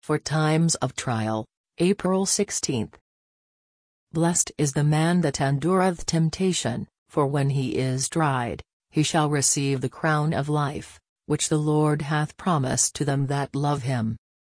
For times of trial, April 16. Blessed is the man that endureth temptation, for when he is tried, he shall receive the crown of life, which the Lord hath promised to them that love him.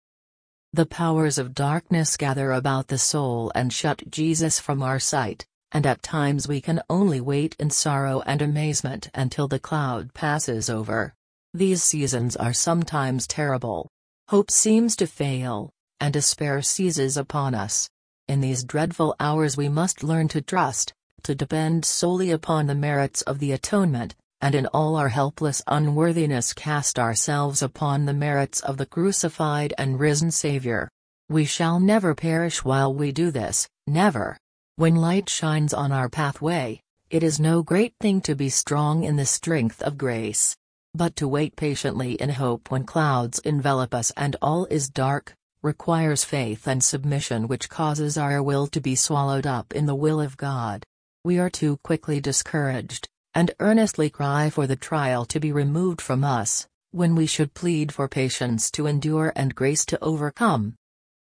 The powers of darkness gather about the soul and shut Jesus from our sight, and at times we can only wait in sorrow and amazement until the cloud passes over. These seasons are sometimes terrible. Hope seems to fail, and despair seizes upon us. In these dreadful hours we must learn to trust, to depend solely upon the merits of the atonement, and in all our helpless unworthiness cast ourselves upon the merits of the crucified and risen Savior. We shall never perish while we do this, never. When light shines on our pathway, it is no great thing to be strong in the strength of grace. But to wait patiently in hope when clouds envelop us and all is dark, requires faith and submission which causes our will to be swallowed up in the will of God. We are too quickly discouraged, and earnestly cry for the trial to be removed from us, when we should plead for patience to endure and grace to overcome.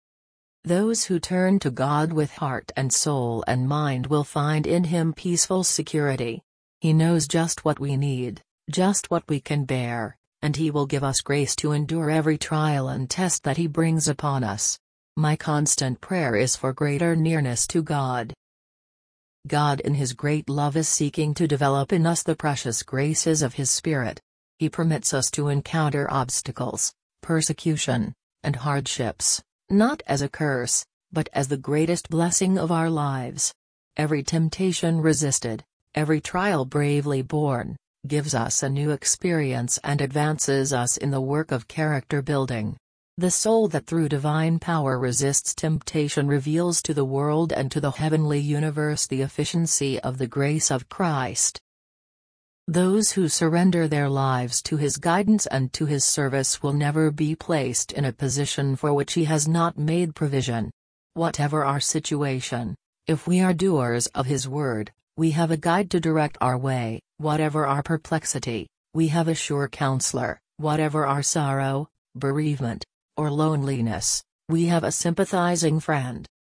Those who turn to God with heart and soul and mind will find in Him peaceful security. He knows just what we need, just what we can bear, and He will give us grace to endure every trial and test that He brings upon us. My constant prayer is for greater nearness to God. God in His great love is seeking to develop in us the precious graces of His Spirit. He permits us to encounter obstacles, persecution, and hardships, not as a curse, but as the greatest blessing of our lives. Every temptation resisted, every trial bravely borne, gives us a new experience and advances us in the work of character building. The soul that through divine power resists temptation reveals to the world and to the heavenly universe the efficiency of the grace of Christ. Those who surrender their lives to His guidance and to His service will never be placed in a position for which He has not made provision. Whatever our situation, if we are doers of His word, we have a guide to direct our way. Whatever our perplexity, we have a sure counselor. Whatever our sorrow, bereavement, or loneliness, we have a sympathizing friend.